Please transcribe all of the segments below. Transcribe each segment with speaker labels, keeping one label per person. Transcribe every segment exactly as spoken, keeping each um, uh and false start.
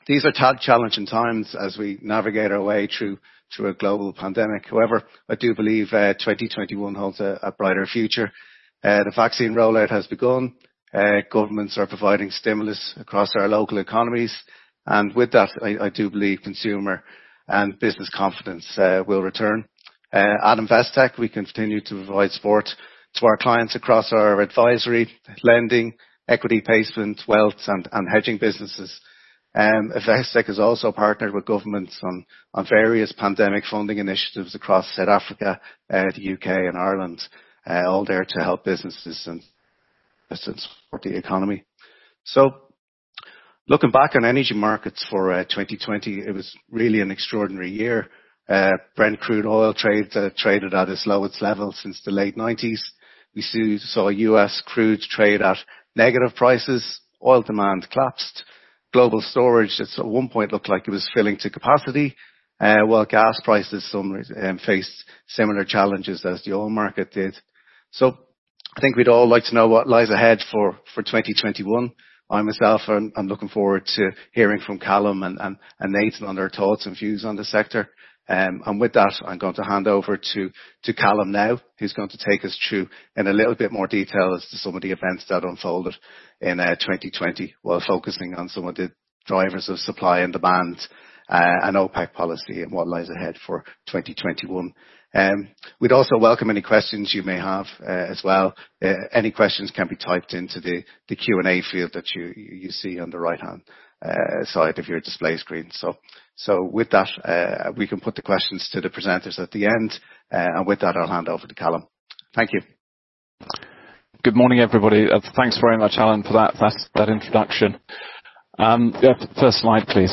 Speaker 1: These are ta- challenging times as we navigate our way through through a global pandemic. However, I do believe uh, twenty twenty-one holds a, a brighter future. Uh, the vaccine rollout has begun. Uh, governments are providing stimulus across our local economies, and with that, I, I do believe consumer and business confidence uh, will return. Uh, at Investec, we continue to provide support to our clients across our advisory, lending, equity placement, wealth, and, and hedging businesses. Um, Investec has also partnered with governments on, on various pandemic funding initiatives across South Africa, uh, the U K, and Ireland, uh, all there to help businesses and support the economy. So, looking back on energy markets for uh, twenty twenty, it was really an extraordinary year. Uh, Brent crude oil trade, uh, traded at its lowest level since the late nineties. We see, saw U S crude trade at negative prices. Oil demand collapsed. Global storage at one point looked like it was filling to capacity, uh, while gas prices some, um, faced similar challenges as the oil market did. So I think we'd all like to know what lies ahead for, for twenty twenty-one. I myself am I'm looking forward to hearing from Callum and, and, and Nathan on their thoughts and views on the sector. Um, and with that, I'm going to hand over to, to Callum now, who's going to take us through in a little bit more detail as to some of the events that unfolded in uh, twenty twenty, while focusing on some of the drivers of supply and demand uh, and OPEC policy and what lies ahead for twenty twenty-one. Um, we'd also welcome any questions you may have uh, as well. Uh, any questions can be typed into the, the Q and A field that you, you see on the right-hand uh, side of your display screen. So, so with that, uh, we can put the questions to the presenters at the end. Uh, and with that, I'll hand over to Callum. Thank you.
Speaker 2: Good morning, everybody. Uh, thanks very much, Alan, for that, that, that introduction. Um, yeah, first slide, please.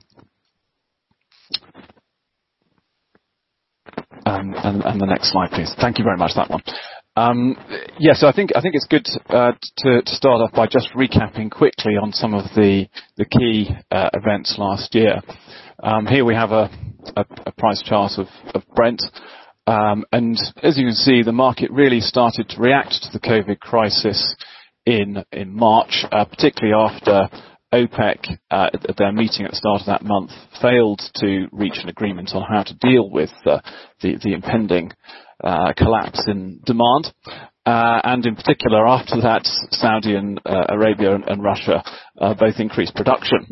Speaker 2: Um, and, and the next slide, please. Thank you very much, that one. Um, yeah, so I think I think it's good uh, to, to start off by just recapping quickly on some of the the key uh, events last year. Um, here we have a, a, a price chart of, of Brent, um, and as you can see, the market really started to react to the COVID crisis in in March, uh, particularly after OPEC, uh, at their meeting at the start of that month, failed to reach an agreement on how to deal with uh, the, the impending uh, collapse in demand. Uh, and in particular, after that, Saudi and uh, Arabia and, and Russia uh, both increased production.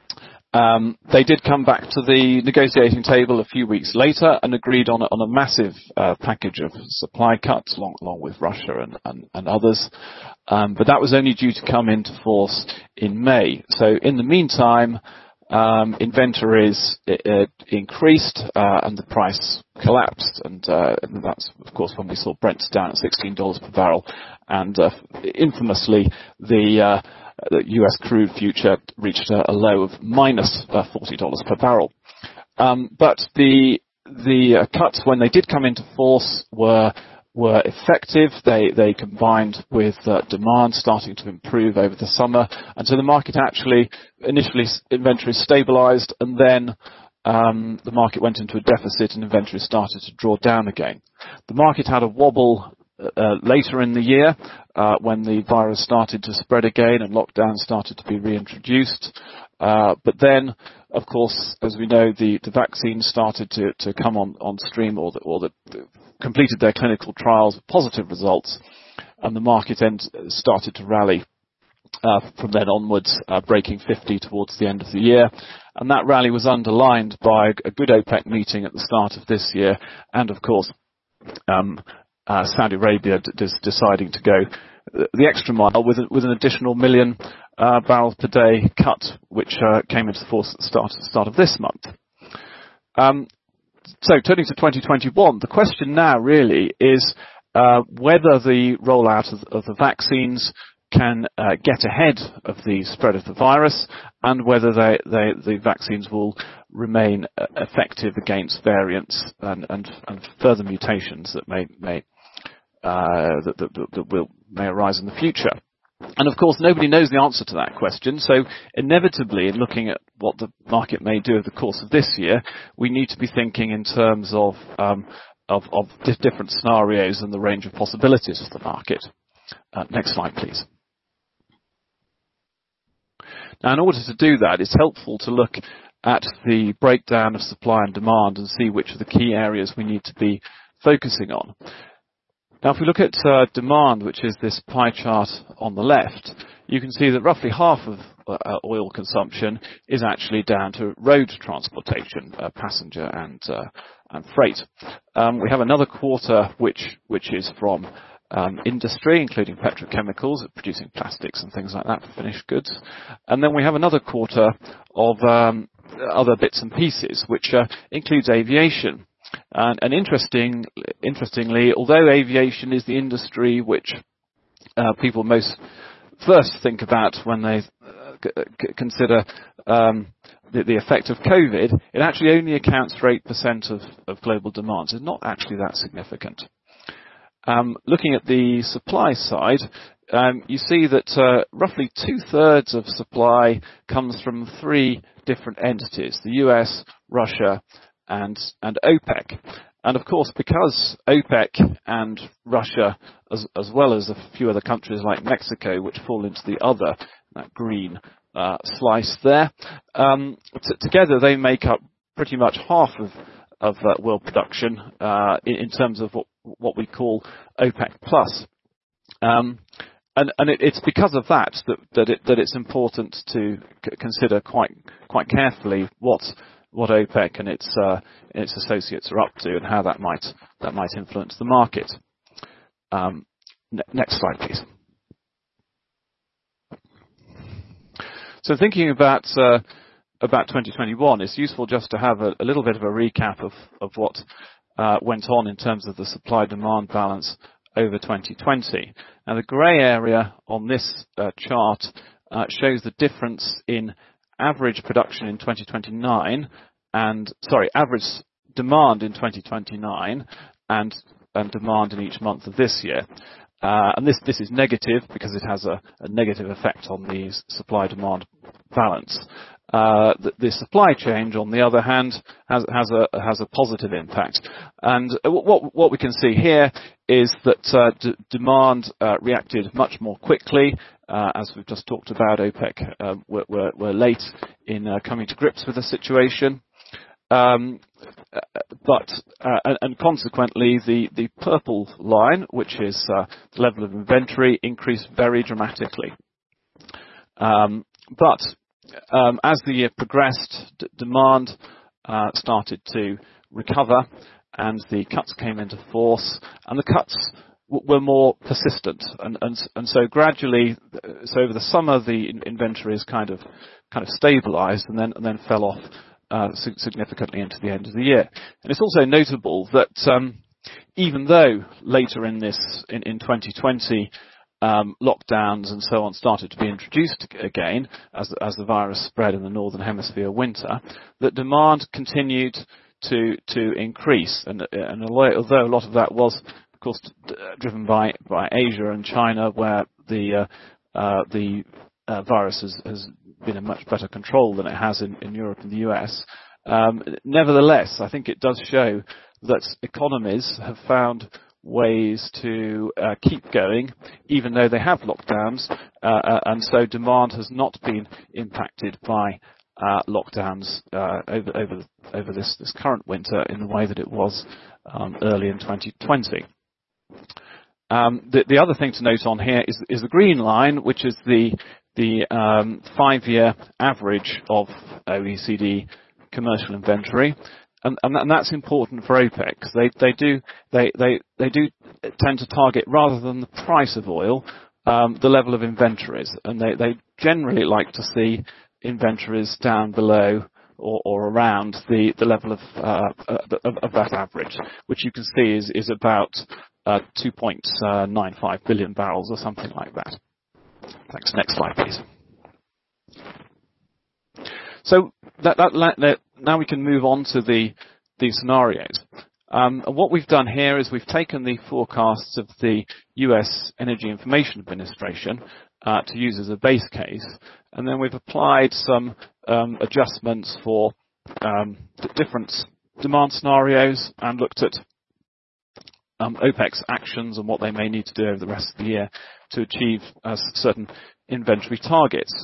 Speaker 2: Um, they did come back to the negotiating table a few weeks later and agreed on a, on a massive uh, package of supply cuts, along, along with Russia and, and, and others. Um, but that was only due to come into force in May. So in the meantime, um, inventories uh, increased uh, and the price collapsed. And, uh, and that's, of course, when we saw Brent down at sixteen dollars per barrel. And uh, infamously, the uh, the U S crude future reached a, a low of minus uh, forty dollars per barrel. Um, but the the uh, cuts, when they did come into force, were were effective. They they combined with uh, demand starting to improve over the summer, and so the market actually initially inventory stabilized, and then um, the market went into a deficit, and inventory started to draw down again. The market had a wobble Uh, later in the year, uh, when the virus started to spread again and lockdowns started to be reintroduced. Uh, but then, of course, as we know, the, the vaccines started to, to come on, on stream, or, the, or the, the completed their clinical trials with positive results, and the market end started to rally uh, from then onwards, uh, breaking fifty towards the end of the year. And that rally was underlined by a good OPEC meeting at the start of this year, and of course, um, Uh, Saudi Arabia d- d- deciding to go the extra mile with, with an additional million uh, barrels per day cut, which uh, came into force at the start, start of this month. Um, so turning to twenty twenty-one, the question now really is uh, whether the rollout of, of the vaccines can uh, get ahead of the spread of the virus, and whether they, they, the vaccines will remain uh, effective against variants and, and, and further mutations that may may uh, that, that, that will may arise in the future. And of course, nobody knows the answer to that question. So inevitably, in looking at what the market may do over the course of this year, we need to be thinking in terms of um, of, of different scenarios and the range of possibilities of the market. Uh, next slide, please. Now, in order to do that, it's helpful to look at the breakdown of supply and demand and see which are the key areas we need to be focusing on. Now, if we look at uh, demand, which is this pie chart on the left, you can see that roughly half of uh, oil consumption is actually down to road transportation, uh, passenger and, uh, and freight. Um, we have another quarter which, which is from um, industry, including petrochemicals, producing plastics and things like that for finished goods. And then we have another quarter of um, other bits and pieces, which uh, includes aviation. And, and interesting, interestingly, although aviation is the industry which uh, people most first think about when they uh, c- consider um, the, the effect of COVID, it actually only accounts for eight percent of, of global demand. So it's not actually that significant. Um, looking at the supply side, um, you see that uh, roughly two-thirds of supply comes from three different entities, the U S, Russia, and, and OPEC. And of course, because OPEC and Russia, as, as well as a few other countries like Mexico, which fall into the other, that green uh, slice there, um, t- together they make up pretty much half of, of uh, world production uh, in, in terms of what, what we call OPEC plus. Um, and and it, it's because of that that, that, it, that it's important to c- consider quite quite carefully what what OPEC and its uh, its associates are up to and how that might that might influence the market. Um, ne- next slide, please. So thinking about uh, about twenty twenty-one, it's useful just to have a, a little bit of a recap of of what uh, went on in terms of the supply-demand balance over twenty twenty. Now, the grey area on this uh, chart uh, shows the difference in average production in twenty twenty-nine and, sorry, average demand in twenty twenty-nine and, and demand in each month of this year. Uh, and this, this is negative because it has a, a negative effect on the supply-demand balance. Uh, the, the supply change, on the other hand, has, has a has a positive impact. And what what we can see here is that uh, d- demand uh, reacted much more quickly, uh, as we've just talked about. OPEC uh, were, were, were late in uh, coming to grips with the situation. Um, but uh, and, and consequently, the, the purple line, which is uh, the level of inventory, increased very dramatically. Um, but um, as the year progressed, d- demand uh, started to recover, and the cuts came into force, and the cuts w- were more persistent, and, and and so gradually, so over the summer, the in- inventory is kind of kind of stabilised, and then and then fell off Uh, significantly into the end of the year. And it's also notable that um, even though later in this, in, in twenty twenty, um, lockdowns and so on started to be introduced again as, as the virus spread in the Northern Hemisphere winter, that demand continued to to increase. And, and although a lot of that was, of course, d- driven by, by Asia and China, where the uh, uh, the uh, virus has, has been in much better control than it has in, in Europe and the U S. Um, nevertheless, I think it does show that economies have found ways to uh, keep going, even though they have lockdowns, uh, and so demand has not been impacted by uh, lockdowns uh, over over over this, this current winter in the way that it was um, early in twenty twenty. Um, the, the other thing to note on here is, is the green line, which is the the um, five-year average of O E C D commercial inventory, and, and, and that's important for OPEC. They they do they, they they do tend to target, rather than the price of oil, um, the level of inventories, and they, they generally like to see inventories down below or, or around the, the level of, uh, of of that average, which you can see is is about uh, two point nine five billion barrels or something like that. Thanks. Next slide, please. So that, that, that, now we can move on to the, the scenarios. Um, and what we've done here is we've taken the forecasts of the U S Energy Information Administration uh, to use as a base case, and then we've applied some um, adjustments for um, different demand scenarios and looked at Um, OPEC's actions and what they may need to do over the rest of the year to achieve uh, certain inventory targets.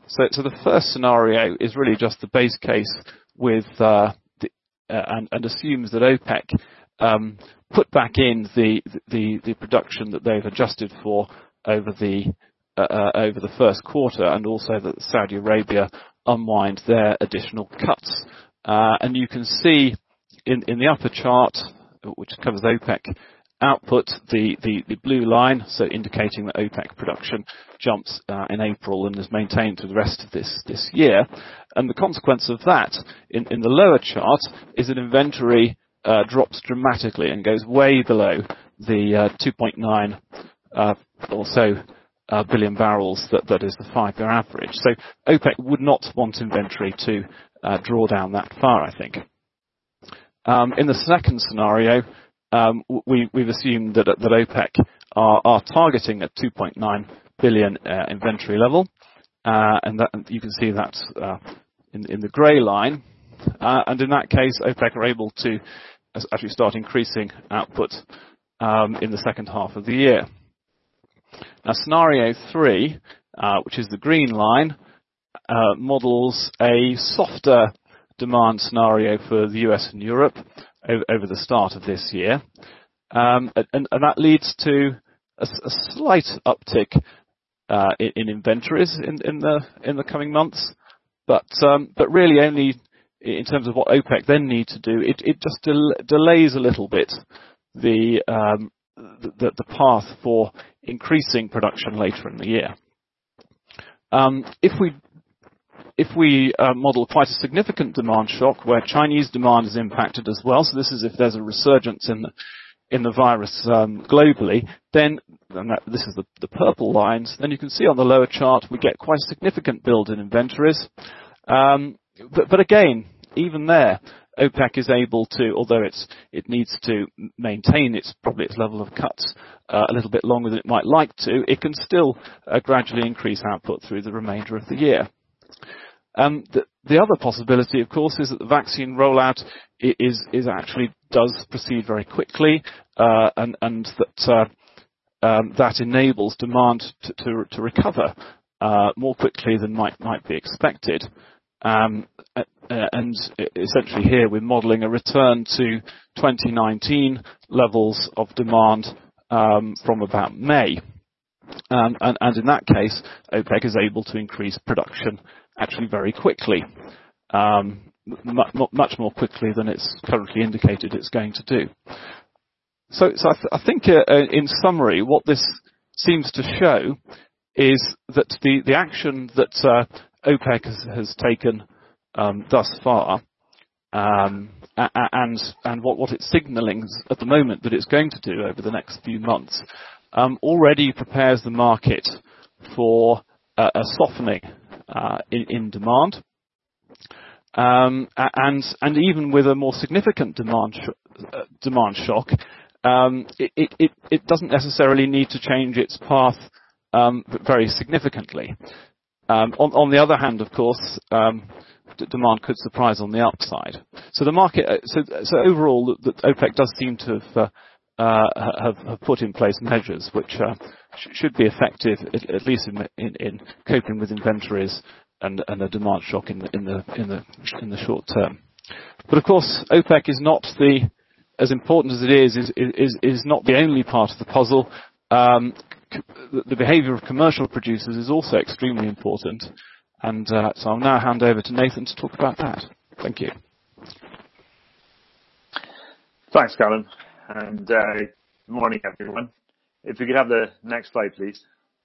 Speaker 2: So, so the first scenario is really just the base case with uh, the, uh, and, and assumes that OPEC um, put back in the, the the production that they've adjusted for over the uh, uh, over the first quarter, and also that Saudi Arabia unwind their additional cuts. Uh, and you can see in in the upper chart, which covers OPEC output, the, the, the blue line, so indicating that OPEC production jumps uh, in April and is maintained through the rest of this, this year. And the consequence of that, in, in the lower chart, is that inventory uh, drops dramatically and goes way below the uh, two point nine uh, or so uh, billion barrels that, that is the five-year average. So OPEC would not want inventory to uh, draw down that far, I think. Um, in the second scenario, Um, we, we've assumed that, that OPEC are, are targeting a two point nine billion uh, inventory level, uh, and that, you can see that uh, in, in the grey line. Uh, and in that case, OPEC are able to actually start increasing output um, in the second half of the year. Now, scenario three, uh, which is the green line, uh, models a softer demand scenario for the U S and Europe over the start of this year, um, and, and that leads to a, a slight uptick uh, in, in inventories in, in the in the coming months, but um, but really only in terms of what OPEC then need to do. It, it just del- delays a little bit the, um, the the path for increasing production later in the year. Um, if we If we uh, model quite a significant demand shock where Chinese demand is impacted as well, so this is if there's a resurgence in the, in the virus um, globally, then, and that, this is the, the purple lines, then you can see on the lower chart we get quite a significant build in inventories. Um, but, but again, even there, OPEC is able to, although it's, it needs to maintain its, probably its level of cuts uh, a little bit longer than it might like to, it can still uh, gradually increase output through the remainder of the year. Um, the, the other possibility, of course, is that the vaccine rollout is, is actually does proceed very quickly, uh, and, and that uh, um, that enables demand to, to, to recover uh, more quickly than might might be expected. Um, uh, and essentially, here we're modelling a return to twenty nineteen levels of demand um, from about May, um, and, and in that case, OPEC is able to increase production actually very quickly, um, m- much more quickly than it's currently indicated it's going to do. So, so I, th- I think uh, uh, in summary, what this seems to show is that the, the action that uh, OPEC has, has taken um, thus far, um, and, and what, what it's signalling at the moment that it's going to do over the next few months, um, already prepares the market for uh, a softening Uh, in, in demand, um, and and even with a more significant demand sh- uh, demand shock, um, it, it it doesn't necessarily need to change its path um, very significantly. Um, on, on the other hand, of course, um, d- demand could surprise on the upside. So the market, so so overall, the, the OPEC does seem to have uh, uh, have, have put in place measures which uh, sh- should be effective, at, at least in, in, in coping with inventories and, and a demand shock in the, in the in the in the short term. But of course, OPEC is not the, as important as it is, is is is not the only part of the puzzle. Um, c- the behaviour of commercial producers is also extremely important, and uh, so I'll now hand over to Nathan to talk about that. Thank you.
Speaker 3: Thanks, Callum. And uh, good morning, everyone. If we could have the next slide, please.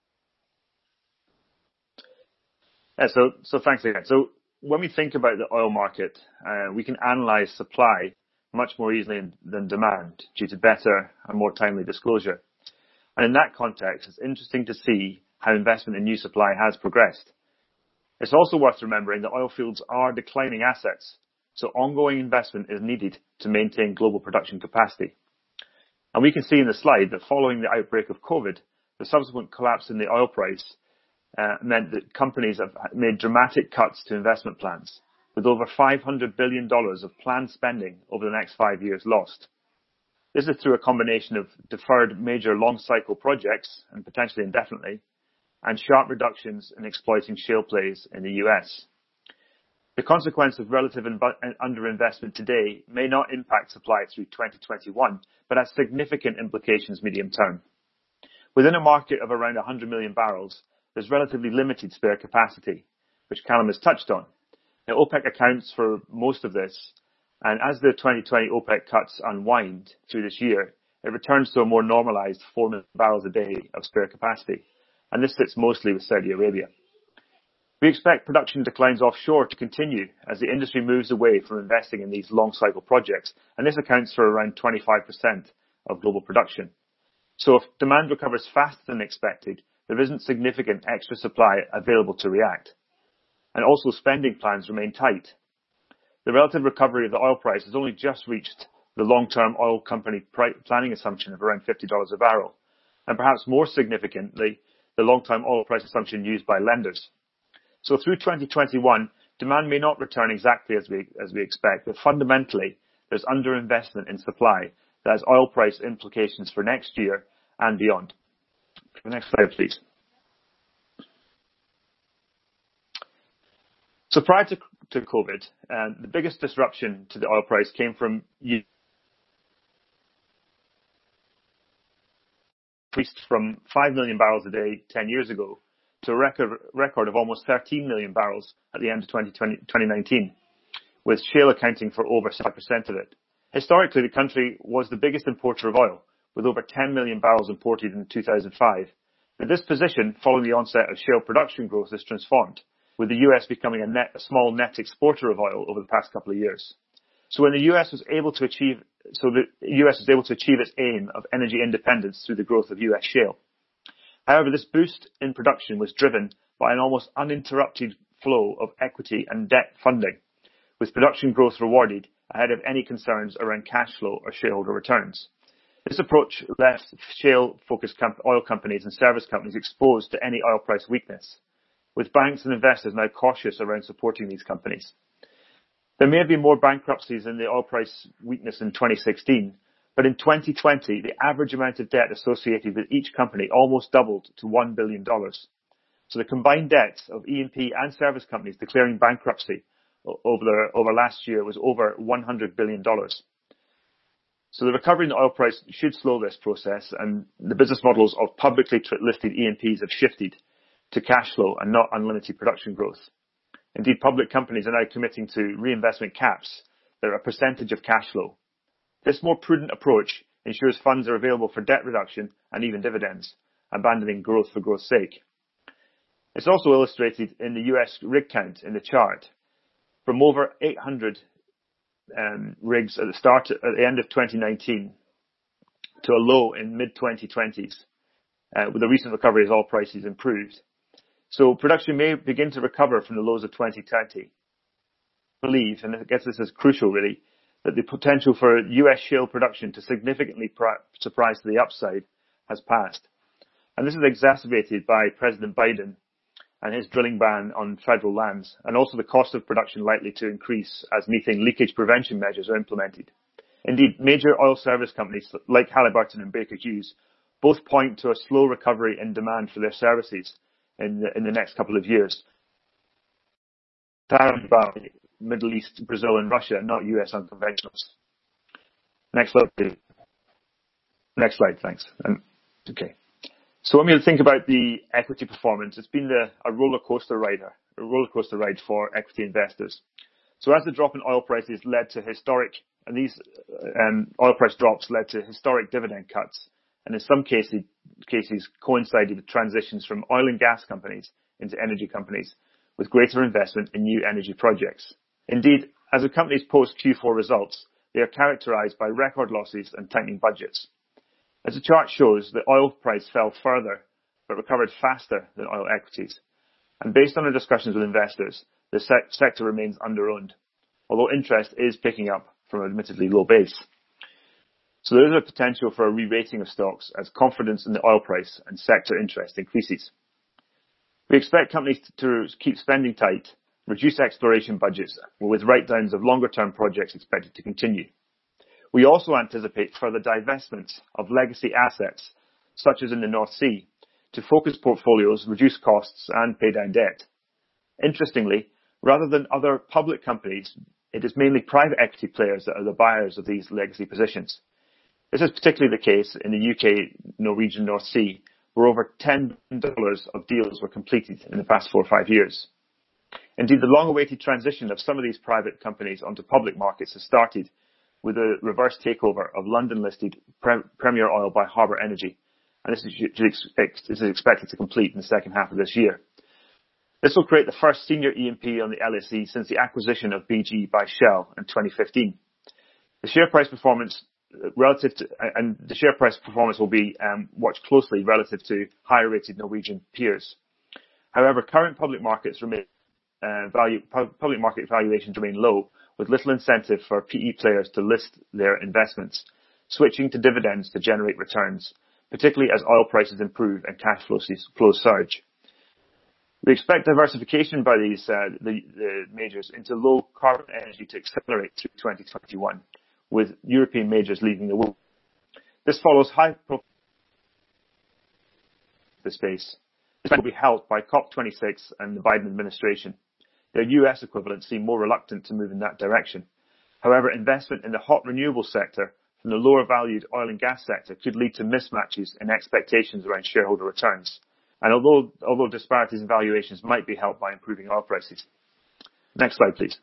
Speaker 3: Yeah, so, so thanks again. So when we think about the oil market, uh, we can analyse supply much more easily than demand due to better and more timely disclosure. And in that context, it's interesting to see how investment in new supply has progressed. It's also worth remembering that oil fields are declining assets, so ongoing investment is needed to maintain global production capacity. And we can see in the slide that following the outbreak of COVID, the subsequent collapse in the oil price uh, meant that companies have made dramatic cuts to investment plans, with over five hundred billion dollars of planned spending over the next five years lost. This is through a combination of deferred major long-cycle projects, and potentially indefinitely, and sharp reductions in exploiting shale plays in the U S. The consequence of relative underinvestment today may not impact supply through twenty twenty-one, but has significant implications medium term. Within a market of around one hundred million barrels, there's relatively limited spare capacity, which Callum has touched on. Now, OPEC accounts for most of this, and as the twenty twenty OPEC cuts unwind through this year, it returns to a more normalized four million barrels a day of spare capacity, and this sits mostly with Saudi Arabia. We expect production declines offshore to continue as the industry moves away from investing in these long-cycle projects, and this accounts for around twenty-five percent of global production. So if demand recovers faster than expected, there isn't significant extra supply available to react. And also spending plans remain tight. The relative recovery of the oil price has only just reached the long-term oil company planning assumption of around fifty dollars a barrel, and perhaps more significantly, the long-term oil price assumption used by lenders. So through twenty twenty-one, demand may not return exactly as we as we expect, but fundamentally, there's underinvestment in supply that has oil price implications for next year and beyond. The next slide, please. So prior to, to COVID, uh, the biggest disruption to the oil price came from increased from five million barrels a day ten years ago to a record, record of almost thirteen million barrels at the end of twenty nineteen, with shale accounting for over seventy percent of it. Historically, the country was the biggest importer of oil, with over ten million barrels imported in two thousand five. Now, this position, following the onset of shale production growth, is transformed, with the U S becoming a, net, a small net exporter of oil over the past couple of years. So when the U S was able to achieve, so the U S was able to achieve its aim of energy independence through the growth of U S shale. However, this boost in production was driven by an almost uninterrupted flow of equity and debt funding, with production growth rewarded ahead of any concerns around cash flow or shareholder returns. This approach left shale-focused comp- oil companies and service companies exposed to any oil price weakness, with banks and investors now cautious around supporting these companies. There may have been more bankruptcies in the oil price weakness in twenty sixteen, but in twenty twenty, the average amount of debt associated with each company almost doubled to one billion dollars. So the combined debts of E and P and service companies declaring bankruptcy over, the, over last year was over one hundred billion dollars. So the recovery in the oil price should slow this process, and the business models of publicly listed E and Ps have shifted to cash flow and not unlimited production growth. Indeed, public companies are now committing to reinvestment caps that are a percentage of cash flow. This more prudent approach ensures funds are available for debt reduction and even dividends, abandoning growth for growth's sake. It's also illustrated in the U S rig count in the chart, from over eight hundred um, rigs at the start, at the end of twenty nineteen, to a low in mid twenty twenties, uh, with the recent recovery as oil prices improved. So production may begin to recover from the lows of twenty twenty. I believe, and I guess this is crucial really, that the potential for U S shale production to significantly surprise to the upside has passed. And this is exacerbated by President Biden and his drilling ban on federal lands, and also the cost of production likely to increase as methane leakage prevention measures are implemented. Indeed, major oil service companies like Halliburton and Baker Hughes both point to a slow recovery in demand for their services in the, in the next couple of years. About Middle East, Brazil and Russia, not U S unconventionals. Next slide, please. Next slide, thanks. And, okay. So when we think about the equity performance, it's been the, a roller coaster ride, a roller coaster ride for equity investors. So as the drop in oil prices led to historic, and these um, oil price drops led to historic dividend cuts, and in some cases, cases coincided with transitions from oil and gas companies into energy companies, with greater investment in new energy projects. Indeed, as the companies post Q four results, they are characterized by record losses and tightening budgets. As the chart shows, the oil price fell further, but recovered faster than oil equities. And based on our discussions with investors, the se- sector remains underowned, although interest is picking up from an admittedly low base. So there is a potential for a re-rating of stocks as confidence in the oil price and sector interest increases. We expect companies to keep spending tight, reduce exploration budgets, with write-downs of longer-term projects expected to continue. We also anticipate further divestments of legacy assets, such as in the North Sea, to focus portfolios, reduce costs, and pay down debt. Interestingly, rather than other public companies, it is mainly private equity players that are the buyers of these legacy positions. This is particularly the case in the U K Norwegian North Sea, where over ten billion dollars of deals were completed in the past four or five years. Indeed, the long-awaited transition of some of these private companies onto public markets has started with a reverse takeover of London-listed Premier Oil by Harbour Energy, and this is expected to complete in the second half of this year. This will create the first senior E and P on the L S E since the acquisition of B G by Shell in twenty fifteen. The share price performance relative to, and the share price performance will be um, watched closely relative to higher rated Norwegian peers. However, current public markets remain uh, value, public market valuations remain low, with little incentive for P E players to list their investments, switching to dividends to generate returns, particularly as oil prices improve and cash flows surge. We expect diversification by these uh, the, the majors into low carbon energy to accelerate through twenty twenty-one, with European majors leading the way. This follows high profile the space. This will be helped by COP twenty-six and the Biden administration. Their U S equivalents seem more reluctant to move in that direction. However, investment in the hot renewable sector from the lower valued oil and gas sector could lead to mismatches in expectations around shareholder returns. And although, although disparities in valuations might be helped by improving oil prices. Next slide, please.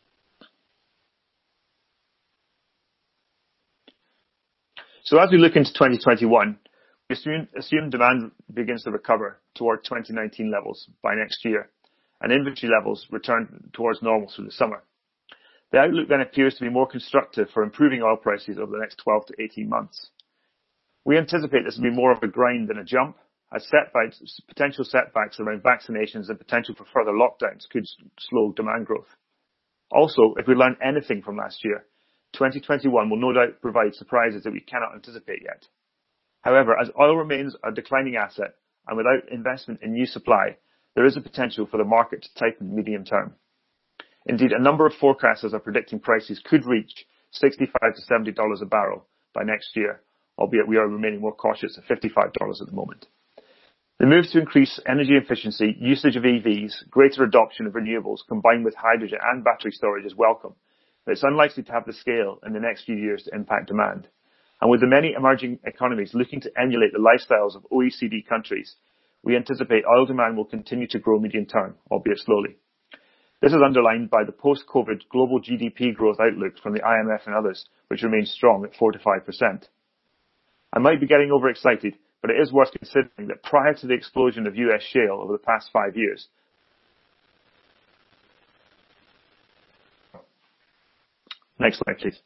Speaker 3: So as we look into twenty twenty-one, we assume, assume demand begins to recover toward twenty nineteen levels by next year, and inventory levels return towards normal through the summer. The outlook then appears to be more constructive for improving oil prices over the next twelve to eighteen months. We anticipate this will be more of a grind than a jump, as setbacks, potential setbacks around vaccinations and potential for further lockdowns could slow demand growth. Also, if we learn anything from last year, twenty twenty-one will no doubt provide surprises that we cannot anticipate yet. However, as oil remains a declining asset and without investment in new supply, there is a potential for the market to tighten medium term. Indeed, a number of forecasters are predicting prices could reach sixty-five to seventy dollars a barrel by next year, albeit we are remaining more cautious at fifty-five dollars at the moment. The move to increase energy efficiency, usage of E Vs, greater adoption of renewables combined with hydrogen and battery storage is welcome, but it's unlikely to have the scale in the next few years to impact demand. And with the many emerging economies looking to emulate the lifestyles of O E C D countries, we anticipate oil demand will continue to grow medium term, albeit slowly. This is underlined by the post-COVID global G D P growth outlook from the I M F and others, which remains strong at four to five percent. I might be getting overexcited, but it is worth considering that prior to the explosion of U S shale over the past five years, next slide, please.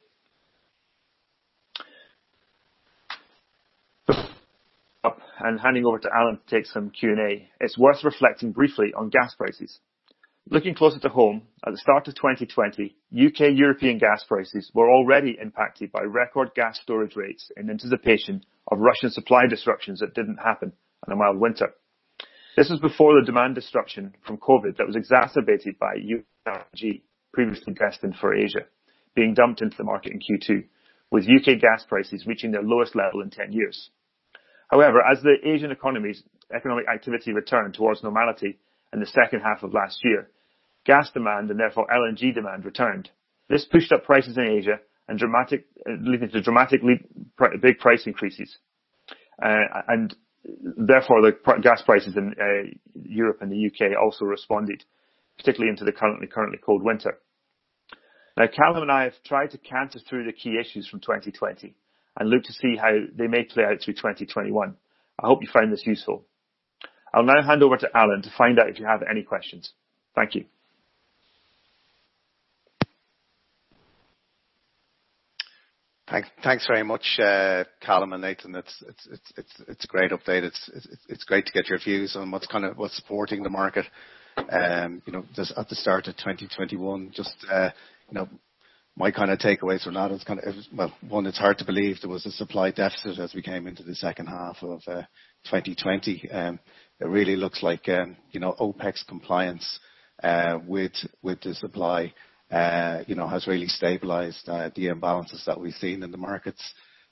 Speaker 3: And handing over to Alan to take some Q and A, it's worth reflecting briefly on gas prices. Looking closer to home, at the start of twenty twenty, U K European gas prices were already impacted by record gas storage rates in anticipation of Russian supply disruptions that didn't happen and a mild winter. This was before the demand destruction from COVID that was exacerbated by U S L N G, previously destined for Asia, being dumped into the market in Q two, with U K gas prices reaching their lowest level in ten years. However, as the Asian economies' economic activity returned towards normality in the second half of last year, gas demand and therefore L N G demand returned. This pushed up prices in Asia and dramatic, leading to dramatically big price increases. Uh, and therefore the gas prices in uh, Europe and the U K also responded, particularly into the currently, currently cold winter. Now, Callum and I have tried to canter through the key issues from twenty twenty and look to see how they may play out through twenty twenty-one. I hope you find this useful. I'll now hand over to Alan to find out if you have any questions. Thank you.
Speaker 1: Thanks, thanks very much, uh, Callum and Nathan. It's, it's, it's, it's, it's a great update. It's, it's, it's great to get your views on what's kind of, what's supporting the market. Um, you know, just at the start of twenty twenty-one, just, uh, you know, my kind of takeaways from that is kind of, it was, well, one, it's hard to believe there was a supply deficit as we came into the second half of uh, twenty twenty. Um, it really looks like, um, you know, OPEC's compliance uh, with with the supply, uh, you know, has really stabilized uh, the imbalances that we've seen in the markets.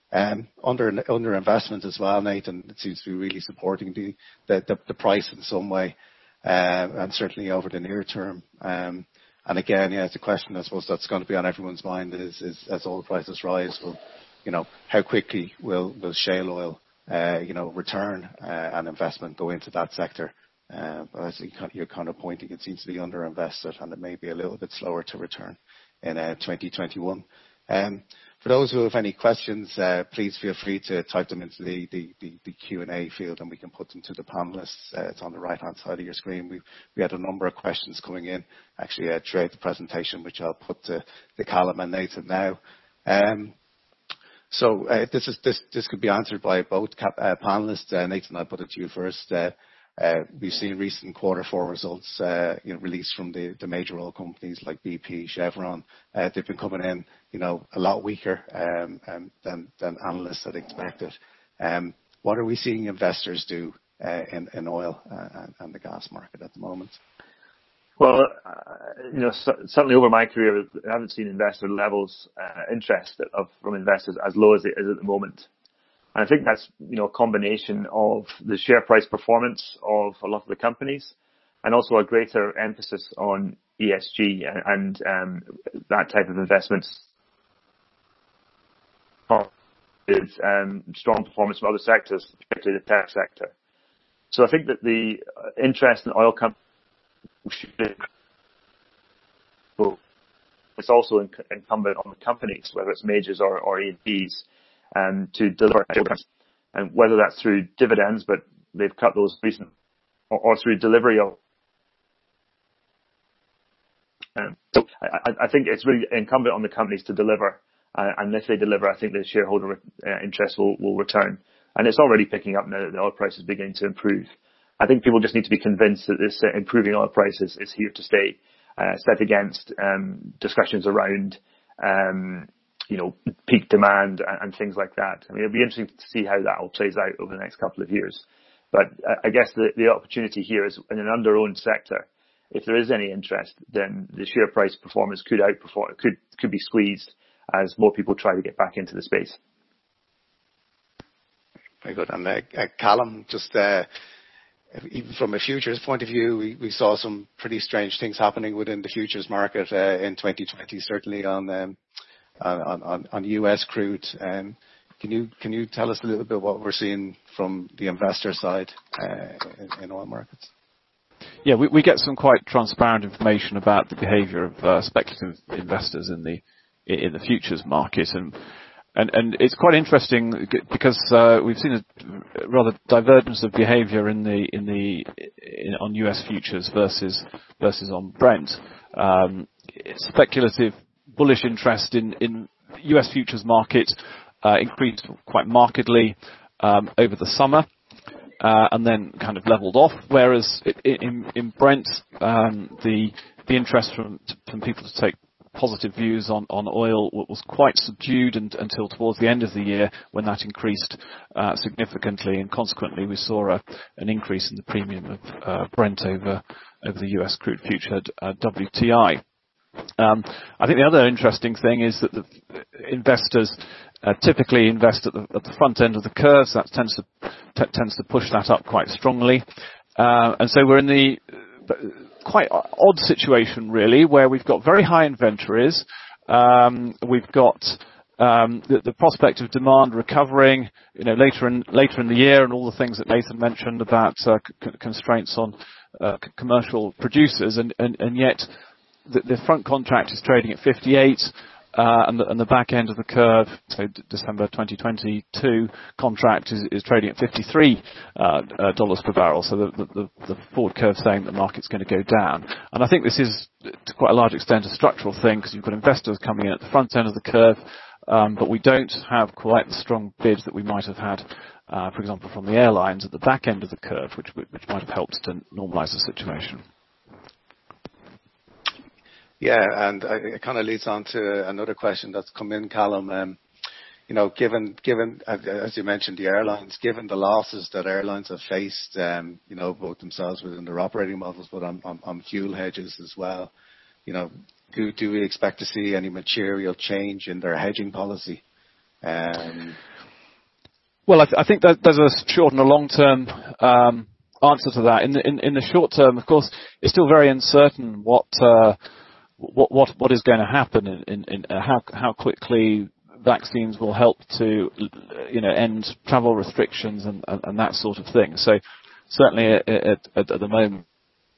Speaker 1: Um, under under investment as well, Nathan, it seems to be really supporting the the, the, the price in some way, uh, and certainly over the near term. Um, and again, yeah, it's a question I suppose that's going to be on everyone's mind is, is as oil prices rise, will, you know, how quickly will will shale oil, uh, you know, return uh, and investment go into that sector. Uh, but as you're kind of pointing, it seems to be underinvested, and it may be a little bit slower to return in uh, twenty twenty-one. Um, for those who have any questions, uh, please feel free to type them into the, the, the, the Q and A field, and we can put them to the panelists. Uh, it's on the right-hand side of your screen. We we had a number of questions coming in, actually, uh, throughout the presentation, which I'll put to, to Callum and Nathan now. Um, so uh, this is this this could be answered by both cap, uh, panelists. Uh, Nathan, I'll put it to you first. Uh, Uh, we've seen recent quarter four results, uh, you know, released from the, the major oil companies like B P, Chevron. Uh, they've been coming in, you know, a lot weaker um, um, than, than analysts had expected. Um, what are we seeing investors do uh, in, in oil uh, and, and the gas market at the moment?
Speaker 3: Well, uh, you know, certainly over my career, I haven't seen investor levels uh, interest of, from investors as low as it is at the moment. And I think that's, you know, a combination of the share price performance of a lot of the companies, and also a greater emphasis on E S G and, and um, that type of investments. Is um, strong performance from other sectors, particularly the tech sector. So I think that the interest in oil companies should be, it's also incumbent on the companies, whether it's majors or, or E and Ps. Um, to deliver, and whether that's through dividends, but they've cut those recently, or, or through delivery of. Um, so I, I think it's really incumbent on the companies to deliver, uh, and if they deliver, I think the shareholder uh, interest will, will return. And it's already picking up now that the oil price is beginning to improve. I think people just need to be convinced that this uh, improving oil price is, is here to stay, uh, set against um, discussions around um, you know, peak demand and, and things like that. I mean, it'll be interesting to see how that all plays out over the next couple of years. But uh, I guess the, the opportunity here is in an under-owned sector. If there is any interest, then the share price performance could outperform, could could be squeezed as more people try to get back into the space.
Speaker 1: Very good. And uh, uh, Callum, just uh, even from a futures point of view, we, we saw some pretty strange things happening within the futures market uh, in twenty twenty, certainly on um, On, on, on U S crude. Um, can you can you tell us a little bit what we're seeing from the investor side uh, in, in oil markets?
Speaker 2: Yeah, we, we get some quite transparent information about the behaviour of uh, speculative investors in the in the futures market, and and, and it's quite interesting because uh, we've seen a rather divergence of behaviour in the in the in, on U S futures versus versus on Brent. Um, speculative bullish interest in, in U S futures market uh, increased quite markedly um, over the summer uh, and then kind of leveled off, whereas in, in Brent um, the the interest from from people to take positive views on, on oil was quite subdued and, until towards the end of the year, when that increased uh, significantly, and consequently we saw a, an increase in the premium of uh, Brent over over the U S crude future uh, W T I. Um, I think the other interesting thing is that the investors uh, typically invest at the, at the front end of the curve, so that tends to t- tends to push that up quite strongly, uh, and so we're in the uh, quite odd situation really, where we've got very high inventories, um, we've got um, the, the prospect of demand recovering, you know, later in later in the year, and all the things that Nathan mentioned about uh, c- constraints on uh, c- commercial producers, and, and, and yet. The, the front contract is trading at fifty-eight, uh, and, the, and the back end of the curve, so D- December twenty twenty-two contract is, is trading at fifty-three uh, uh, dollars per barrel. So the, the, the forward curve saying the market's going to go down. And I think this is to quite a large extent a structural thing, because you've got investors coming in at the front end of the curve, um, but we don't have quite the strong bid that we might have had, uh, for example, from the airlines at the back end of the curve, which which might have helped to normalise the situation.
Speaker 1: Yeah, and it kind of leads on to another question that's come in, Callum. Um, you know, given, given, as you mentioned, the airlines, given the losses that airlines have faced, um, you know, both themselves within their operating models, but on, on, on fuel hedges as well, you know, do, do we expect to see any material change in their hedging policy? Um,
Speaker 2: Well, I, th- I think that there's a short and a long-term um, answer to that. In the, in, in the short term, of course, it's still very uncertain what uh, what, what what is going to happen in, in, in uh, how how quickly vaccines will help to, you know, end travel restrictions and, and, and that sort of thing. So certainly at, at, at the moment,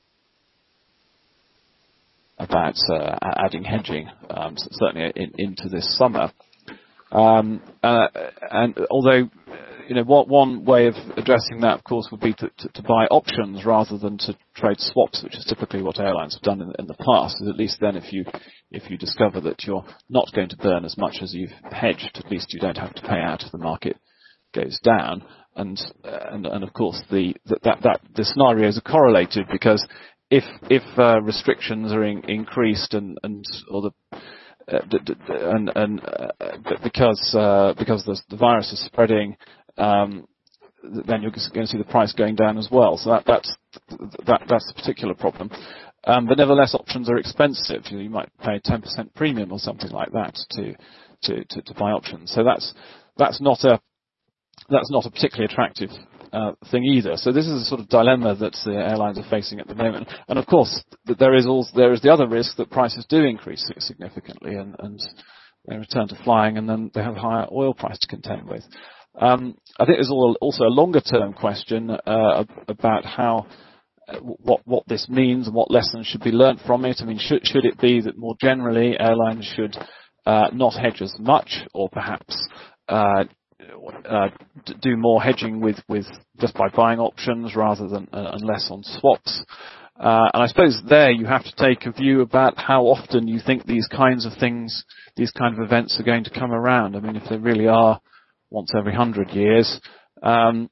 Speaker 2: about uh, adding hedging, um, certainly in, into this summer. Um, uh, and although, you know, what, one way of addressing that, of course, would be to, to, to buy options rather than to trade swaps, which is typically what airlines have done in, in the past. At least then, if you if you discover that you're not going to burn as much as you've hedged, at least you don't have to pay out if the market goes down. And and, and of course, the that, that that the scenarios are correlated, because if if uh, restrictions are in, increased and and or the Uh, d- d- and, and uh, because uh, because the, the virus is spreading, um, then you're going to see the price going down as well. So that, that's that, that's the particular problem. Um, but nevertheless, options are expensive. You, know, you might pay a ten percent premium or something like that to, to, to, to buy options. So that's that's not a that's not a particularly attractive Uh, thing either. So this is a sort of dilemma that the airlines are facing at the moment. And of course, there is also there is the other risk that prices do increase significantly, and, and they return to flying, and then they have a higher oil price to contend with. Um, I think there's also a longer-term question uh, about how uh, what what this means and what lessons should be learnt from it. I mean, should should it be that more generally airlines should uh, not hedge as much, or perhaps uh, Uh, do more hedging with, with just by buying options rather than uh, and less on swaps. Uh, and I suppose there you have to take a view about how often you think these kinds of things, these kind of events are going to come around. I mean, if they really are once every hundred years, um,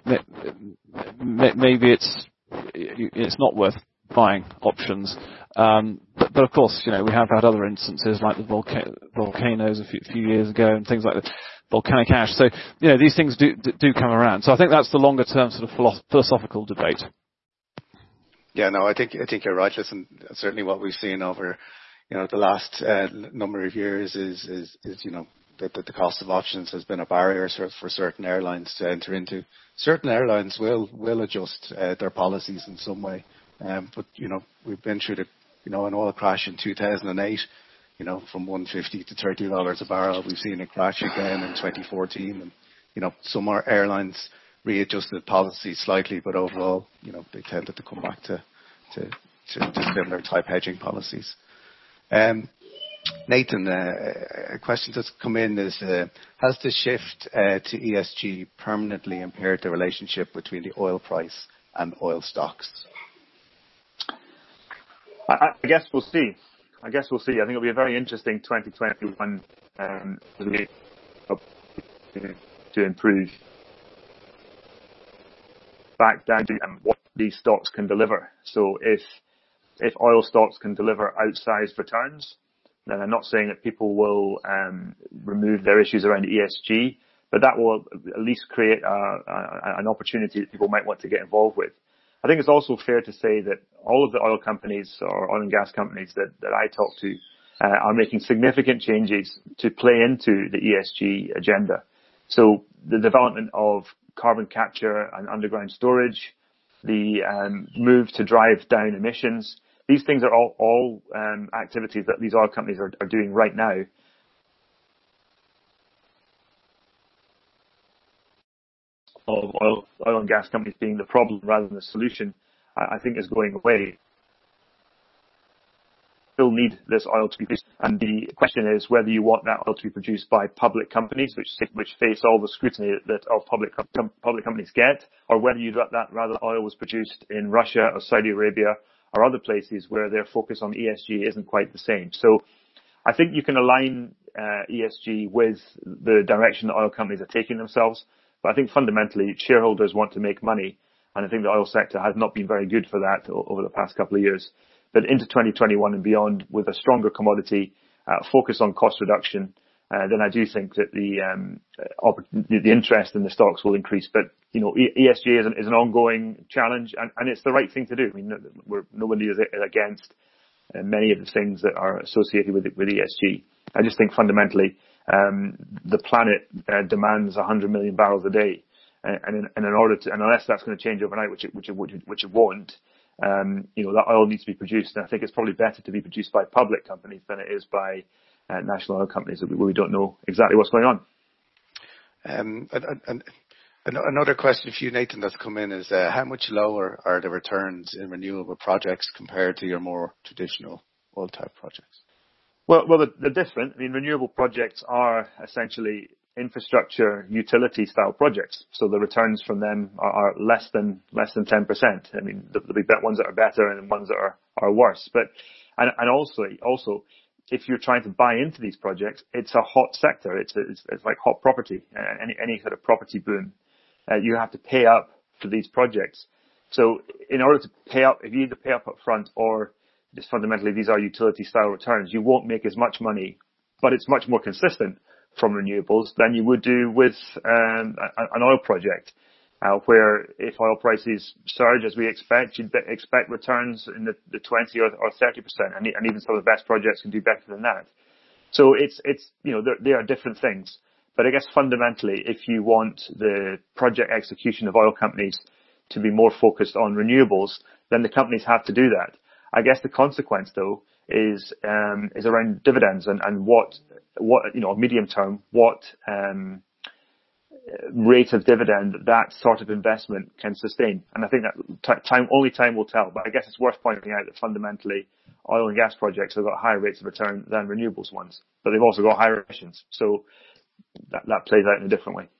Speaker 2: maybe it's it's not worth buying options. Um, but, but of course, you know, we have had other instances like the volca- volcanoes a few, few years ago and things like that. Volcanic ash. So, you know, these things do do come around. So I think that's the longer term sort of philosoph- philosophical debate.
Speaker 1: Yeah, no, I think I think you're right. Listen, certainly what we've seen over, you know, the last uh, number of years is is, is you know that the, the cost of options has been a barrier for, for certain airlines to enter into. Certain airlines will will adjust uh, their policies in some way, um, but you know we've been through the you know an oil crash in two thousand eight. You know, from one hundred fifty to thirty dollars a barrel. We've seen it crash again in twenty fourteen. And, you know, some our airlines readjusted policy slightly, but overall, you know, they tended to come back to, to, to, to similar type hedging policies. Um, Nathan, uh, a question that's come in is, uh, has the shift uh, to E S G permanently impaired the relationship between the oil price and oil stocks?
Speaker 3: I, I guess we'll see. I guess we'll see. I think it'll be a very interesting twenty twenty-one um, to improve back down to um, what these stocks can deliver. So if if oil stocks can deliver outsized returns, then I'm not saying that people will um, remove their issues around E S G, but that will at least create a, a, an opportunity that people might want to get involved with. I think it's also fair to say that all of the oil companies or oil and gas companies that, that I talk to uh, are making significant changes to play into the E S G agenda. So the development of carbon capture and underground storage, the um, move to drive down emissions, these things are all, all um, activities that these oil companies are, are doing right now. Of oil, oil and gas companies being the problem rather than the solution, I, I think is going away. Still need this oil to be produced, and the question is whether you want that oil to be produced by public companies, which which face all the scrutiny that our public com- public companies get, or whether you'd that rather oil was produced in Russia or Saudi Arabia or other places where their focus on E S G isn't quite the same. So, I think you can align uh, E S G with the direction that oil companies are taking themselves. But I think fundamentally shareholders want to make money, and I think the oil sector has not been very good for that over the past couple of years. But into twenty twenty-one and beyond, with a stronger commodity, uh, focus on cost reduction, uh, then I do think that the, um, the interest in the stocks will increase. But you know, E S G is an, is an ongoing challenge, and, and it's the right thing to do. I mean, we're, nobody is against uh, many of the things that are associated with with E S G. I just think fundamentally Um, the planet uh, demands one hundred million barrels a day, and, and, in, and in order to, and unless that's going to change overnight, which it, which it, which it won't, um, you know, that oil needs to be produced. And I think it's probably better to be produced by public companies than it is by uh, national oil companies where we don't know exactly what's going on.
Speaker 1: Um, and, and, and another question for you, Nathan, that's come in is uh, how much lower are the returns in renewable projects compared to your more traditional oil type projects?
Speaker 3: Well, well, they're different. I mean, renewable projects are essentially infrastructure utility style projects, so the returns from them are, are less than less than ten percent. I mean, there'll be ones that are better and ones that are, are worse. But and, and also also if you're trying to buy into these projects, it's a hot sector. It's it's, it's like hot property. Uh, any any sort of property boom, uh, you have to pay up for these projects. So in order to pay up, if you need to pay up up front, or just fundamentally these are utility style returns, you won't make as much money, but it's much more consistent from renewables than you would do with um, an oil project, uh, where if oil prices surge as we expect, you'd expect returns in the, the twenty or, or thirty percent, and, and even some of the best projects can do better than that. So it's, it's you know, they are different things. But I guess fundamentally, if you want the project execution of oil companies to be more focused on renewables, then the companies have to do that. I guess the consequence, though, is um, is around dividends and, and what what you know medium term what um, rate of dividend that sort of investment can sustain. And I think that t- time only time will tell. But I guess it's worth pointing out that fundamentally, oil and gas projects have got higher rates of return than renewables ones, but they've also got higher emissions. So that that plays out in a different way.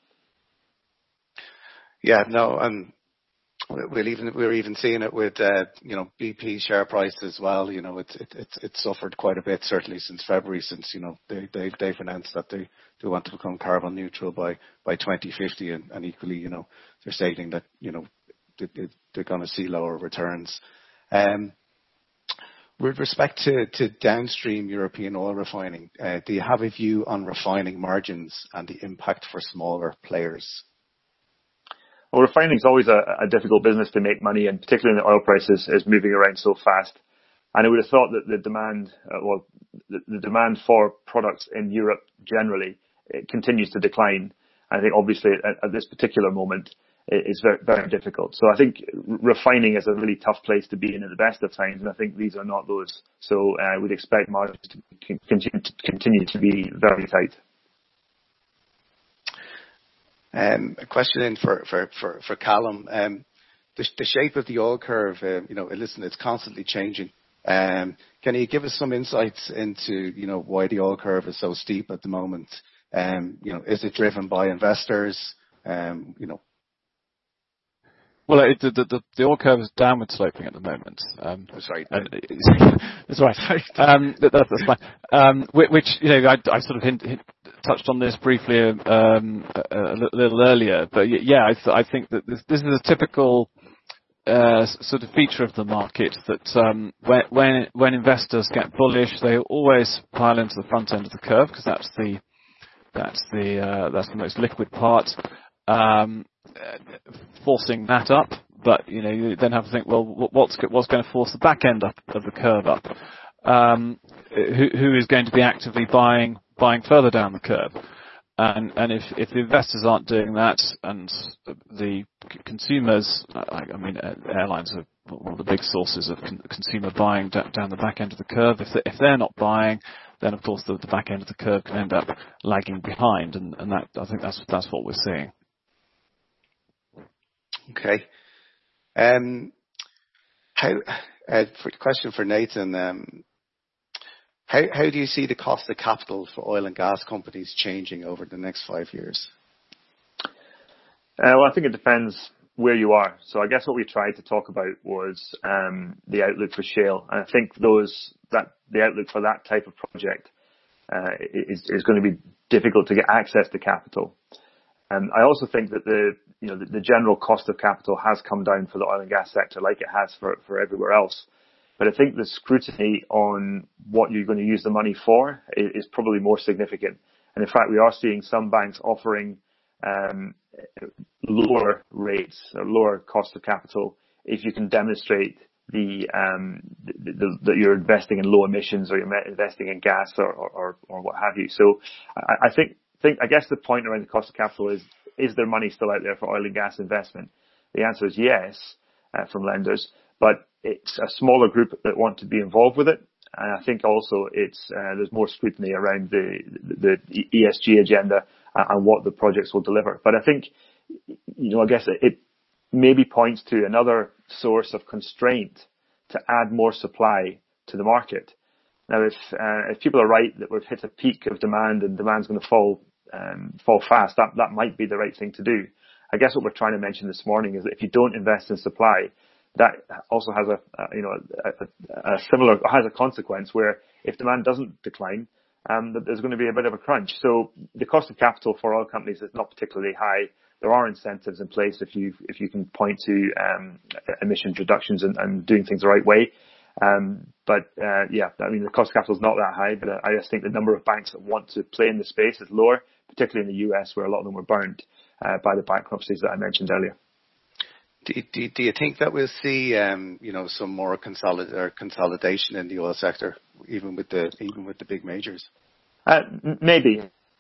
Speaker 1: Yeah, no, and we'll even we're even seeing it with uh, you know B P share price as well. You know, it's it, it's it's suffered quite a bit, certainly since February, since you know they they they've announced that they they want to become carbon neutral by by twenty fifty, and, and equally, you know, they're stating that you know they, they're going to see lower returns. Um, with respect to, to downstream European oil refining, uh, do you have a view on refining margins and the impact for smaller players?
Speaker 3: Well, refining is always a, a difficult business to make money, and particularly when the oil price is, is moving around so fast. And I would have thought that the demand, uh, well, the, the demand for products in Europe generally, it continues to decline. I think obviously at, at this particular moment, it is very, very difficult. So I think refining is a really tough place to be in at the best of times, and I think these are not those. So I uh, would expect margins to continue to, continue to be very tight.
Speaker 1: Um, a question in for, for, for, for Callum. Um, the, the shape of the oil curve, um, you know, listen, it's constantly changing. Um, can you give us some insights into, you know, why the oil curve is so steep at the moment? Um, you know, is it driven by investors? Um, you know.
Speaker 2: Well, it, the, the, the oil curve is downward sloping at the moment. Um,
Speaker 1: oh, sorry.
Speaker 2: And that's right. Um, that, that's fine. Um, which, you know, I, I sort of hint, hint, touched on this briefly um, a, a little earlier. But yeah, I, th- I think that this, this is a typical uh, sort of feature of the market that um, when, when when investors get bullish, they always pile into the front end of the curve because that's the that's the uh, that's the most liquid part. Um, forcing that up, but you know, you then have to think, well, what's what's going to force the back end up of the curve up? Um, who, who is going to be actively buying buying further down the curve? And and if if the investors aren't doing that, and the consumers, I, I mean, airlines are one of the big sources of con- consumer buying d- down the back end of the curve. If they, if they're not buying, then of course the, the back end of the curve can end up lagging behind, and, and that I think that's that's what we're seeing.
Speaker 1: Okay. Um, how, uh, for the question for Nathan, um, how, how do you see the cost of capital for oil and gas companies changing over the next five years?
Speaker 3: Uh, well, I think it depends where you are. So I guess what we tried to talk about was um, the outlook for shale. And I think those that the outlook for that type of project uh, is, is going to be difficult to get access to capital. Um, I also think that the you know the, the general cost of capital has come down for the oil and gas sector, like it has for, for everywhere else. But I think the scrutiny on what you're going to use the money for is, is probably more significant. And in fact, we are seeing some banks offering um, lower rates, or lower cost of capital, if you can demonstrate the, um, that you're investing in low emissions or you're investing in gas or, or, or what have you. So I, I think, think, I guess the point around the cost of capital is, is there money still out there for oil and gas investment? The answer is yes, uh, from lenders, but it's a smaller group that want to be involved with it. And I think also it's, uh, there's more scrutiny around the, the, the E S G agenda and what the projects will deliver. But I think, you know, I guess it, it maybe points to another source of constraint to add more supply to the market. Now, if uh, if people are right that we've hit a peak of demand and demand's going to fall um, fall fast, that that might be the right thing to do. I guess what we're trying to mention this morning is that if you don't invest in supply, that also has a, a you know a, a similar has a consequence where if demand doesn't decline, um, that there's going to be a bit of a crunch. So the cost of capital for oil companies is not particularly high. There are incentives in place if you if you can point to um, emissions reductions and, and doing things the right way. Um, but uh, yeah, I mean the cost of capital is not that high, but I just think the number of banks that want to play in the space is lower, particularly in the U S where a lot of them were burned uh, by the bankruptcies that I mentioned earlier.
Speaker 1: Do, do, do you think that we'll see, um, you know, some more consolid- or consolidation in the oil sector, even with the even with the big majors?
Speaker 3: Uh, maybe.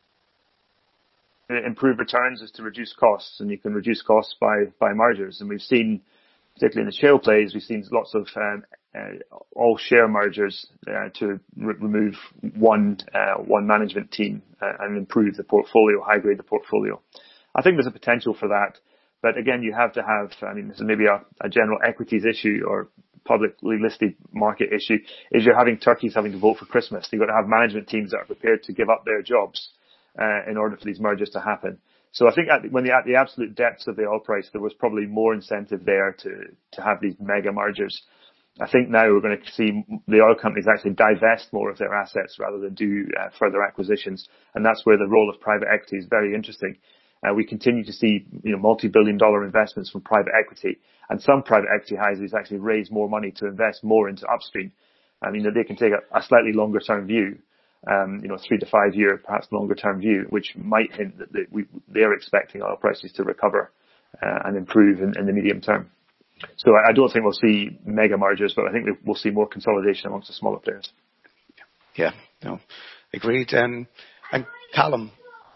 Speaker 3: Improve returns is to reduce costs, and you can reduce costs by by mergers. And we've seen, particularly in the shale plays, we've seen lots of um, uh, all share mergers uh, to re- remove one uh, one management team uh, and improve the portfolio, high grade the portfolio. I think there's a potential for that. But again, you have to have, I mean, this is maybe a, a general equities issue or publicly listed market issue, is you're having turkeys having to vote for Christmas. You've got to have management teams that are prepared to give up their jobs uh, in order for these mergers to happen. So I think at the, when the, at the absolute depths of the oil price, there was probably more incentive there to, to have these mega mergers. I think now we're going to see the oil companies actually divest more of their assets rather than do uh, further acquisitions. And that's where the role of private equity is very interesting. Uh, we continue to see, you know, multi-billion dollar investments from private equity, and some private equity houses actually raise more money to invest more into upstream. I mean, they can take a, a slightly longer term view, um, you know, three to five year, perhaps longer term view, which might hint that they, we, they're expecting oil prices to recover uh, and improve in, in the medium term. So I, I don't think we'll see mega mergers, but I think we'll see more consolidation amongst the smaller players.
Speaker 1: Yeah, no, agreed. Um, and Callum,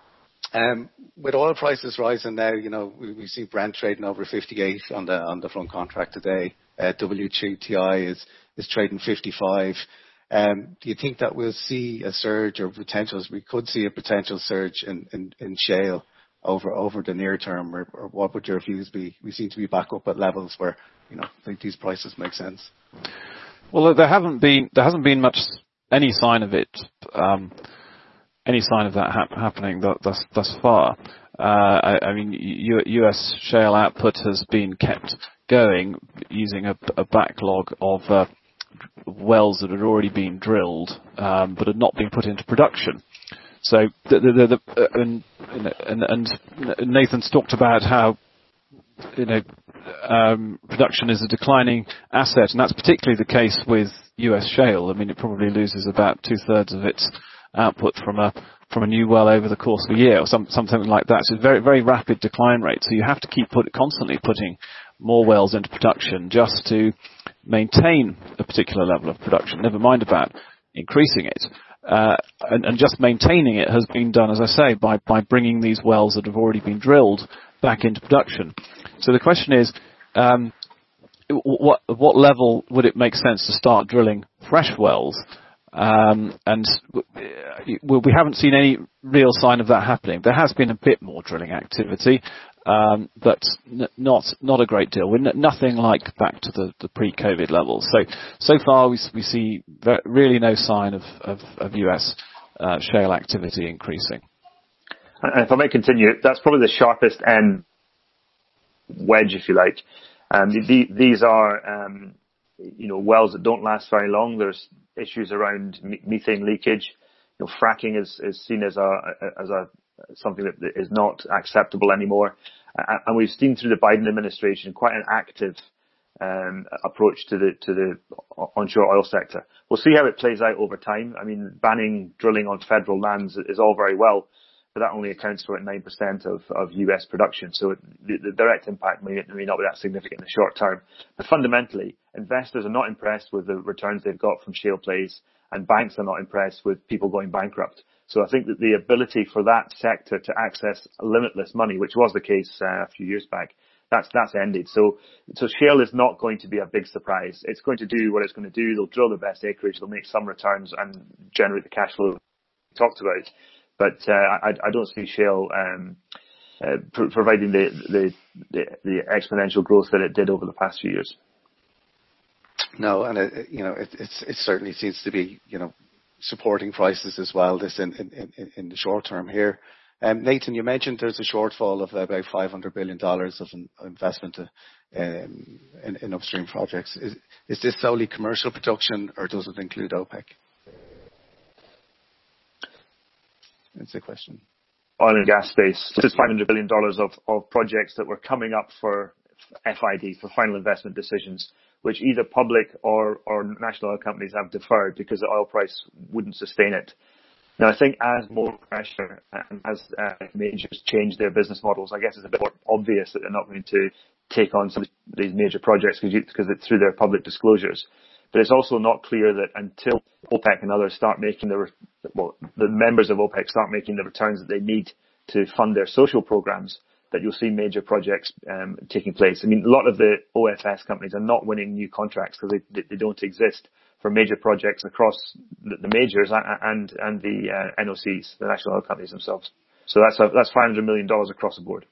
Speaker 1: Um, with oil prices rising now, you know, we, we see Brent trading over fifty-eight on the on the front contract today. Uh, W T I is is trading fifty-five. Um, do you think that we'll see a surge or potentials? We could see a potential surge in, in, in shale over over the near term, or, or what would your views be? We seem to be back up at levels where, you know, I think these prices make sense.
Speaker 2: Well, there haven't been there hasn't been much any sign of it. Um, Any sign of that hap- happening thus, thus far? Uh, I, I mean, U- U.S. shale output has been kept going using a, a backlog of uh, wells that had already been drilled, um, but had not been put into production. So, the, the, the, the, uh, and, and, and Nathan's talked about how, you know, um, production is a declining asset, and that's particularly the case with U S shale. I mean, it probably loses about two thirds of its output from a from a new well over the course of a year, or some, something like that. So it's a very very rapid decline rate. So you have to keep put, constantly putting more wells into production just to maintain a particular level of production. Never mind about increasing it. Uh, and, and just maintaining it has been done, as I say, by by bringing these wells that have already been drilled back into production. So the question is, um, what what level would it make sense to start drilling fresh wells? Um, and we haven't seen any real sign of that happening. There has been a bit more drilling activity, um, but n- not not a great deal. We're n- nothing like back to the, the pre-COVID levels. So so far we we see ve- really no sign of of, of U S uh, shale activity increasing.
Speaker 3: And if I may continue, that's probably the sharpest end wedge, if you like. Um, the, these are um, you know wells that don't last very long. There's issues around methane leakage. You know, fracking is, is seen as a as a something that is not acceptable anymore. And we've seen through the Biden administration quite an active um, approach to the to the onshore oil sector. We'll see how it plays out over time. I mean, banning drilling on federal lands is all very well, but that only accounts for nine percent of, of U S production. So the, the direct impact may, may not be that significant in the short term. But fundamentally, investors are not impressed with the returns they've got from shale plays, and banks are not impressed with people going bankrupt. So I think that the ability for that sector to access limitless money, which was the case uh, a few years back, that's that's ended. So so shale is not going to be a big surprise. It's going to do what it's going to do. They'll drill the best acreage, they'll make some returns and generate the cash flow we talked about. But uh, I, I don't see shale um, uh, pr- providing the, the the the exponential growth that it did over the past few years.
Speaker 1: No, and it, you know it it's, it certainly seems to be you know supporting prices as well. This in in, in, in the short term here. Um, Nathan, you mentioned there's a shortfall of about five hundred billion dollars of in, investment to, um, in, in upstream projects. Is, is this solely commercial production, or does it include OPEC? That's the question.
Speaker 3: Oil and gas space. This is five hundred billion dollars of, of projects that were coming up for F I D, for final investment decisions, which either public or, or national oil companies have deferred because the oil price wouldn't sustain it. Now, I think as more pressure and as uh, majors change their business models, I guess it's a bit more obvious that they're not going to take on some of these major projects because it's through their public disclosures. But it's also not clear that until OPEC and others start making the, well, the members of OPEC start making the returns that they need to fund their social programs, that you'll see major projects um, taking place. I mean, a lot of the O F S companies are not winning new contracts because they, they don't exist for major projects across the, the majors and and the uh, N O Cs, the national oil companies themselves. So that's a, that's five hundred million dollars across the board.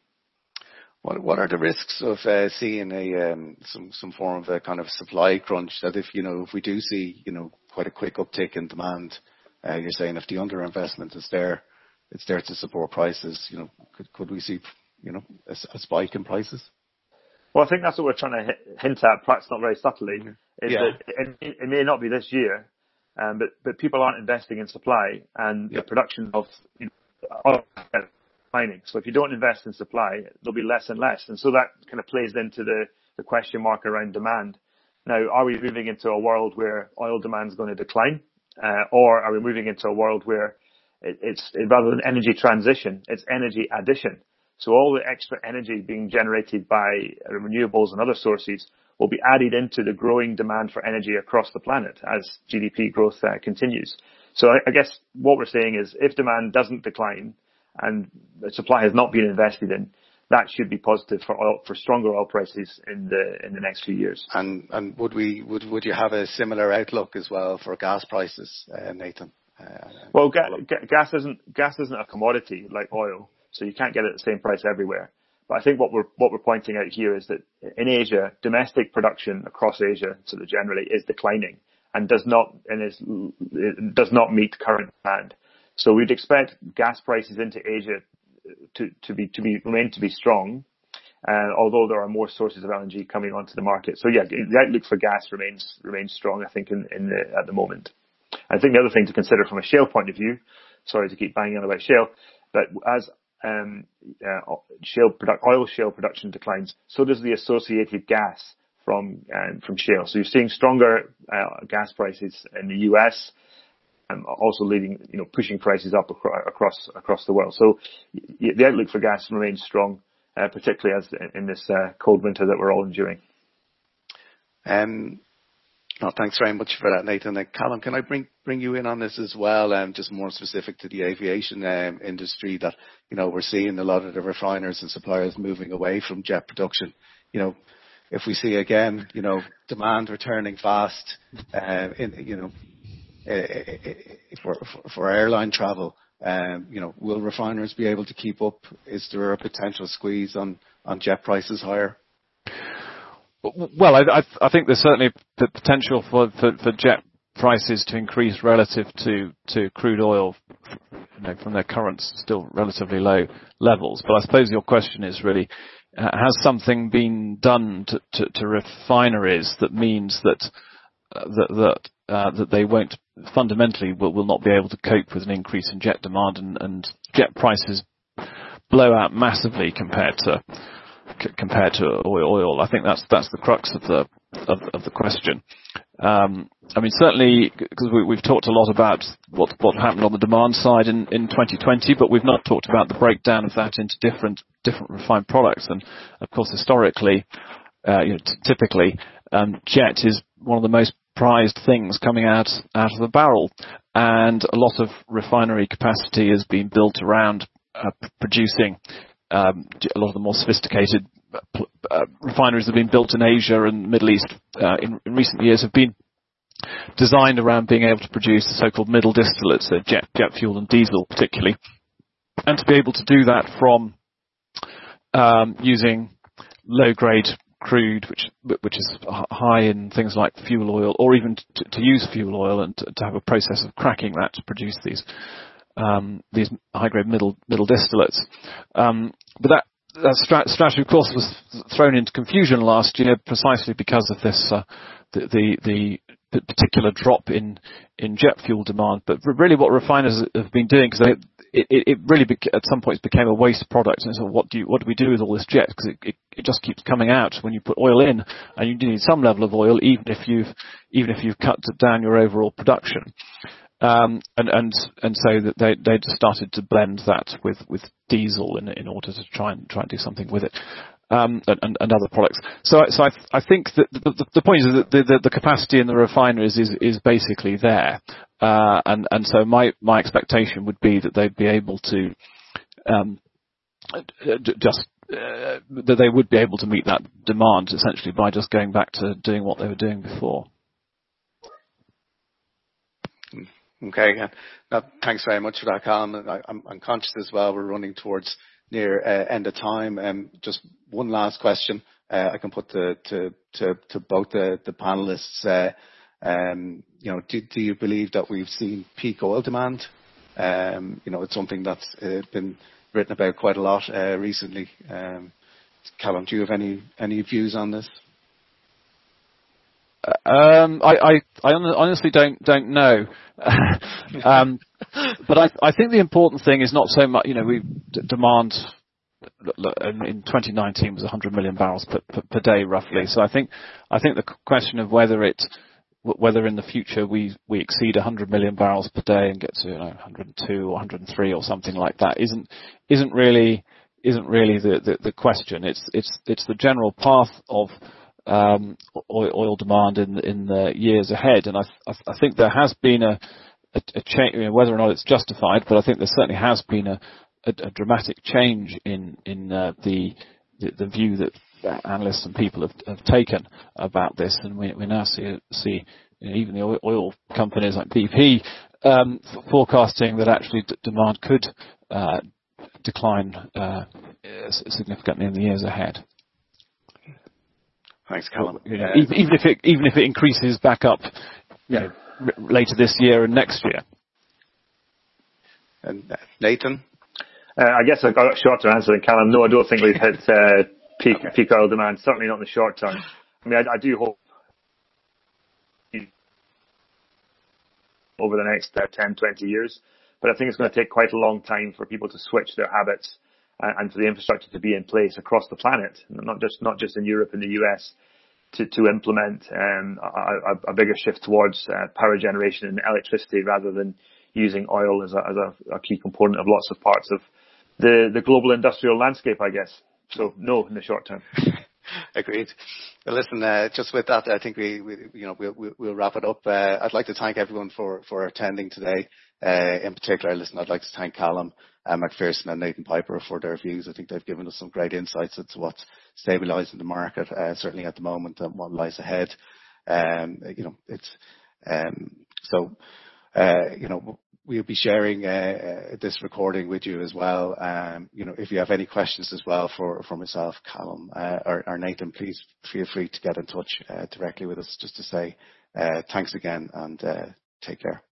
Speaker 1: What what are the risks of uh, seeing a um, some some form of a kind of supply crunch? That if you know if we do see you know quite a quick uptick in demand, uh, you're saying if the underinvestment is there, it's there to support prices. You know, could could we see you know a, a spike in prices?
Speaker 3: Well, I think that's what we're trying to hint at, perhaps not very subtly, is
Speaker 1: yeah.
Speaker 3: that it, it may not be this year, um, but, but people aren't investing in supply, and yeah. the production of you know, oil is declining. So if you don't invest in supply, there'll be less and less. And so that kind of plays into the, the question mark around demand. Now, are we moving into a world where oil demand is going to decline? Uh, or are we moving into a world where it, it's it, rather than energy transition, it's energy addition? So all the extra energy being generated by renewables and other sources will be added into the growing demand for energy across the planet as G D P growth uh, continues. So I, I guess what we're saying is if demand doesn't decline and the supply has not been invested in, that should be positive for oil, for stronger oil prices in the in the next few years.
Speaker 1: And and would we would would you have a similar outlook as well for gas prices, uh, Nathan? Uh,
Speaker 3: well, ga- ga- gas isn't gas isn't a commodity like oil. So you can't get it at the same price everywhere. But I think what we're what we're pointing out here is that in Asia, domestic production across Asia, sort of generally, is declining and does not and is does not meet current demand. So we'd expect gas prices into Asia to to be to be remain to be strong, uh, although there are more sources of L N G coming onto the market. So yeah, the outlook for gas remains remains strong. I think in, in the, at the moment. I think the other thing to consider from a shale point of view. Sorry to keep banging on about shale, but as Um, uh, shale produ- oil shale production declines, so does the associated gas from um, from shale. So you're seeing stronger uh, gas prices in the U S, and also leading, you know, pushing prices up acro- across across the world. So y- the outlook for gas remains strong, uh, particularly as in this uh, cold winter that we're all enduring.
Speaker 1: Um. No, thanks very much for that, Nathan. And Callum, can I bring bring you in on this as well, um, just more specific to the aviation um, industry, that, you know, we're seeing a lot of the refiners and suppliers moving away from jet production. You know, if we see again, you know, demand returning fast, uh, in, you know, uh, for, for airline travel, um, you know, will refiners be able to keep up? Is there a potential squeeze on, on jet prices higher?
Speaker 2: Well, I, I think there's certainly the potential for, for, for jet prices to increase relative to, to crude oil, you know, from their current still relatively low levels. But I suppose your question is really, uh, has something been done to, to, to refineries that means that uh, that that, uh, that they won't fundamentally will, will not be able to cope with an increase in jet demand, and, and jet prices blow out massively compared to compared to oil. I think that's that's the crux of the of, of the question. Um, I mean, certainly, because we, we've talked a lot about what, what happened on the demand side in, in twenty twenty, but we've not talked about the breakdown of that into different different refined products. And of course, historically, uh, you know, t- typically, um, jet is one of the most prized things coming out out of the barrel, and a lot of refinery capacity has been built around uh, p- producing um, a lot of the more sophisticated uh, refineries that have been built in Asia and Middle East uh, in, in recent years have been designed around being able to produce the so-called middle distillates, uh, jet, jet fuel and diesel particularly, and to be able to do that from um, using low-grade crude, which which is high in things like fuel oil, or even to, to use fuel oil and to, to have a process of cracking that to produce these um, these high-grade middle middle distillates. Um, but that that stra- strategy, of course, was thrown into confusion last year precisely because of this uh, the, the the particular drop in in jet fuel demand. But really, what refiners have been doing, because it, it, it really bec- at some points became a waste product. And so, what do you what do we do with all this jet? Because it, it, it just keeps coming out when you put oil in, and you need some level of oil, even if you've even if you've cut down your overall production. Um, and, and, and so that they, they just started to blend that with, with diesel in, in order to try and, try and do something with it. Um, and, and, and other products. So, so I, I think that the, the, the point is that the, the, the capacity in the refineries is, is basically there. Uh, and, and so my, my expectation would be that they'd be able to, um, just, uh, that they would be able to meet that demand essentially by just going back to doing what they were doing before.
Speaker 1: Okay, again. No, thanks very much for that, Callum. I, I'm, I'm conscious as well we're running towards near uh, end of time. Um, just one last question uh, I can put to to to, to both the, the panelists. Uh, um, you know, do, do you believe that we've seen peak oil demand? Um, you know, it's something that's uh, been written about quite a lot uh, recently. Um, Callum, do you have any any views on this?
Speaker 2: Um, I, I, I honestly don't don't know, um, but I, I think the important thing is not so much. You know, we d- demand in twenty nineteen was one hundred million barrels per, per, per day roughly. So I think I think the question of whether it whether in the future we we exceed one hundred million barrels per day and get to, you know, one hundred two or one hundred three or something like that isn't isn't really isn't really the, the, the question. It's it's it's the general path of Um, oil, oil demand in in the years ahead, and I I think there has been a a, a change, you know, whether or not it's justified, but I think there certainly has been a a, a dramatic change in in uh, the, the the view that analysts and people have, have taken about this, and we we now see see you know, even the oil, oil companies like B P um, forecasting that actually d- demand could uh, decline uh, significantly in the years ahead.
Speaker 1: Thanks, Callum.
Speaker 2: You know, even, even if it even if it increases back up, you know, r- later this year and next year.
Speaker 1: And uh, Nathan,
Speaker 3: uh, I guess I've got a shorter answer than Callum. No, I don't think we've hit uh, peak okay. peak oil demand. Certainly not in the short term. I mean, I, I do hope over the next uh, ten, twenty years, but I think it's going to take quite a long time for people to switch their habits and for the infrastructure to be in place across the planet, not just not just in Europe and the U S, to, to implement um, a, a bigger shift towards uh, power generation and electricity rather than using oil as, a, as a, a key component of lots of parts of the, the global industrial landscape, I guess. So no, in the short term.
Speaker 1: Agreed. Well, listen, uh, just with that, I think we, we you know, we'll, we'll wrap it up. Uh, I'd like to thank everyone for, for attending today. Uh, in particular, listen, I'd like to thank Callum uh, McPherson and Nathan Piper for their views. I think they've given us some great insights into what's stabilising the market, uh, certainly at the moment, and what lies ahead. Um, you know, it's um, so. Uh, you know, we'll be sharing uh, uh, this recording with you as well. Um, you know, if you have any questions as well for, for myself, Callum, uh, or, or Nathan, please feel free to get in touch uh, directly with us just to say uh, thanks again and uh, take care.